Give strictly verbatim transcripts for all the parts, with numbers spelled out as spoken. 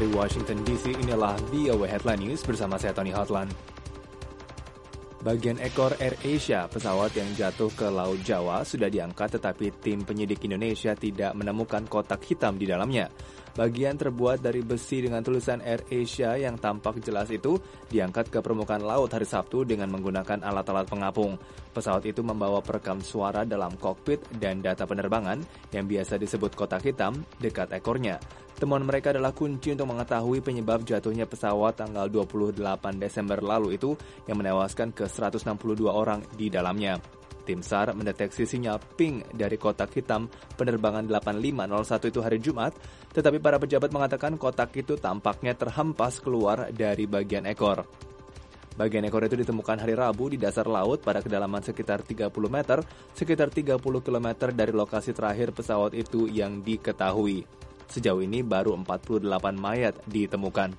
Dari Washington D C, inilah V O A Headline News bersama saya Tony Hotlan. Bagian ekor AirAsia, pesawat yang jatuh ke Laut Jawa, sudah diangkat tetapi tim penyidik Indonesia tidak menemukan kotak hitam di dalamnya. Bagian terbuat dari besi dengan tulisan AirAsia yang tampak jelas itu diangkat ke permukaan laut hari Sabtu dengan menggunakan alat-alat pengapung. Pesawat itu membawa perekam suara dalam kokpit dan data penerbangan yang biasa disebut kotak hitam dekat ekornya. Temuan mereka adalah kunci untuk mengetahui penyebab jatuhnya pesawat tanggal dua puluh delapan Desember lalu itu yang menewaskan ke seratus enam puluh dua orang di dalamnya. Tim S A R mendeteksi sinyal ping dari kotak hitam penerbangan delapan lima nol satu itu hari Jumat, tetapi para pejabat mengatakan kotak itu tampaknya terhempas keluar dari bagian ekor. Bagian ekor itu ditemukan hari Rabu di dasar laut pada kedalaman sekitar tiga puluh meter, sekitar tiga puluh kilometer dari lokasi terakhir pesawat itu yang diketahui. Sejauh ini baru empat puluh delapan mayat ditemukan.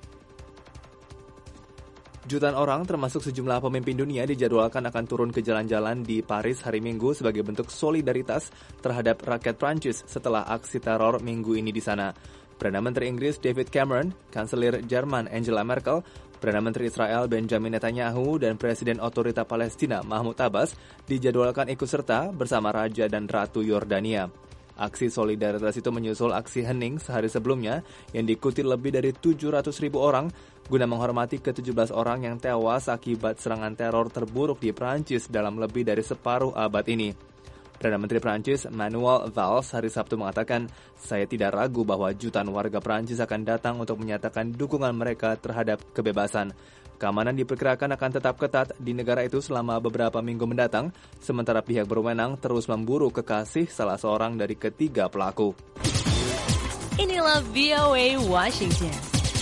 Jutaan orang termasuk sejumlah pemimpin dunia dijadwalkan akan turun ke jalan-jalan di Paris hari Minggu sebagai bentuk solidaritas terhadap rakyat Prancis setelah aksi teror minggu ini di sana. Perdana Menteri Inggris David Cameron, Kanselir Jerman Angela Merkel, Perdana Menteri Israel Benjamin Netanyahu, dan Presiden Otorita Palestina Mahmud Abbas dijadwalkan ikut serta bersama Raja dan Ratu Yordania. Aksi solidaritas itu menyusul aksi hening sehari sebelumnya yang diikuti lebih dari tujuh ratus ribu orang guna menghormati ke tujuh belas orang yang tewas akibat serangan teror terburuk di Prancis dalam lebih dari separuh abad ini. Perdana Menteri Prancis Manuel Valls hari Sabtu mengatakan, "Saya tidak ragu bahwa jutaan warga Prancis akan datang untuk menyatakan dukungan mereka terhadap kebebasan." Keamanan diperkirakan akan tetap ketat di negara itu selama beberapa minggu mendatang, sementara pihak berwenang terus memburu kekasih salah seorang dari ketiga pelaku. Inilah V O A Washington.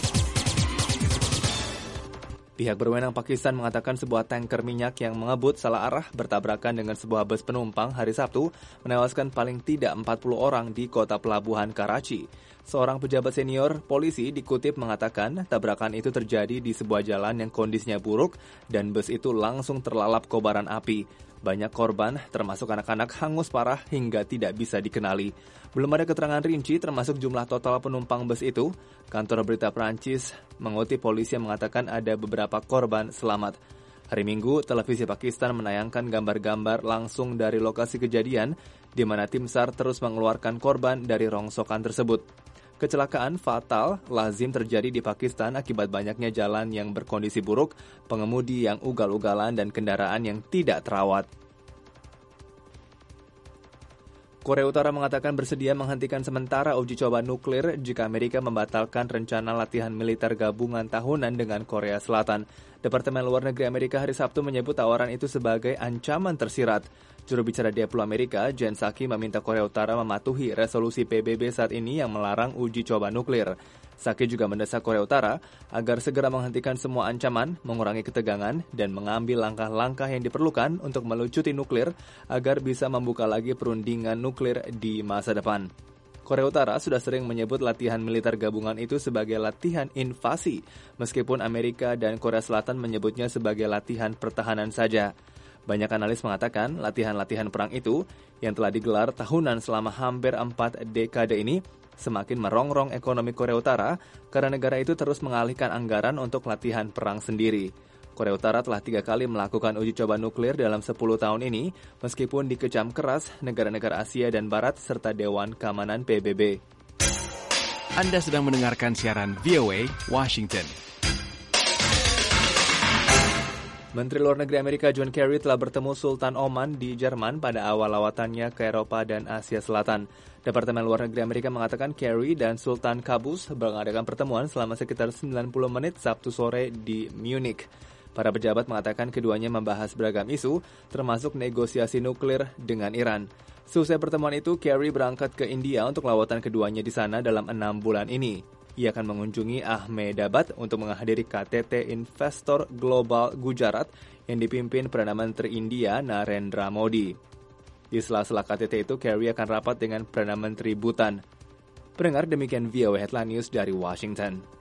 Pihak berwenang Pakistan mengatakan sebuah tanker minyak yang mengebut salah arah bertabrakan dengan sebuah bus penumpang hari Sabtu menewaskan paling tidak empat puluh orang di kota pelabuhan Karachi. Seorang pejabat senior polisi dikutip mengatakan tabrakan itu terjadi di sebuah jalan yang kondisinya buruk dan bus itu langsung terlalap kobaran api. Banyak korban, termasuk anak-anak, hangus parah hingga tidak bisa dikenali. Belum ada keterangan rinci termasuk jumlah total penumpang bus itu. Kantor berita Prancis mengutip polisi yang mengatakan ada beberapa korban selamat. Hari Minggu, televisi Pakistan menayangkan gambar-gambar langsung dari lokasi kejadian, di mana tim S A R terus mengeluarkan korban dari rongsokan tersebut. Kecelakaan fatal lazim terjadi di Pakistan akibat banyaknya jalan yang berkondisi buruk, pengemudi yang ugal-ugalan, dan kendaraan yang tidak terawat. Korea Utara mengatakan bersedia menghentikan sementara uji coba nuklir jika Amerika membatalkan rencana latihan militer gabungan tahunan dengan Korea Selatan. Departemen Luar Negeri Amerika hari Sabtu menyebut tawaran itu sebagai ancaman tersirat. Juru bicara Deplo Amerika, Jen Psaki, meminta Korea Utara mematuhi resolusi P B B saat ini yang melarang uji coba nuklir. Psaki juga mendesak Korea Utara agar segera menghentikan semua ancaman, mengurangi ketegangan, dan mengambil langkah-langkah yang diperlukan untuk melucuti nuklir agar bisa membuka lagi perundingan nuklir di masa depan. Korea Utara sudah sering menyebut latihan militer gabungan itu sebagai latihan invasi, meskipun Amerika dan Korea Selatan menyebutnya sebagai latihan pertahanan saja. Banyak analis mengatakan latihan-latihan perang itu yang telah digelar tahunan selama hampir empat dekade ini semakin merongrong ekonomi Korea Utara karena negara itu terus mengalihkan anggaran untuk latihan perang sendiri. Korea Utara telah tiga kali melakukan uji coba nuklir dalam sepuluh tahun ini, meskipun dikecam keras negara-negara Asia dan Barat serta Dewan Keamanan P B B. Anda sedang mendengarkan siaran V O A Washington. Menteri Luar Negeri Amerika John Kerry telah bertemu Sultan Oman di Jerman pada awal lawatannya ke Eropa dan Asia Selatan. Departemen Luar Negeri Amerika mengatakan Kerry dan Sultan Qaboos mengadakan pertemuan selama sekitar sembilan puluh menit Sabtu sore di Munich. Para pejabat mengatakan keduanya membahas beragam isu, termasuk negosiasi nuklir dengan Iran. Seusai pertemuan itu, Kerry berangkat ke India untuk lawatan keduanya di sana dalam enam bulan ini. Ia akan mengunjungi Ahmedabad untuk menghadiri K T T Investor Global Gujarat yang dipimpin Perdana Menteri India Narendra Modi. Di sela-sela K T T itu, Kerry akan rapat dengan Perdana Menteri Bhutan. Pendengar, demikian V O A Headline News dari Washington.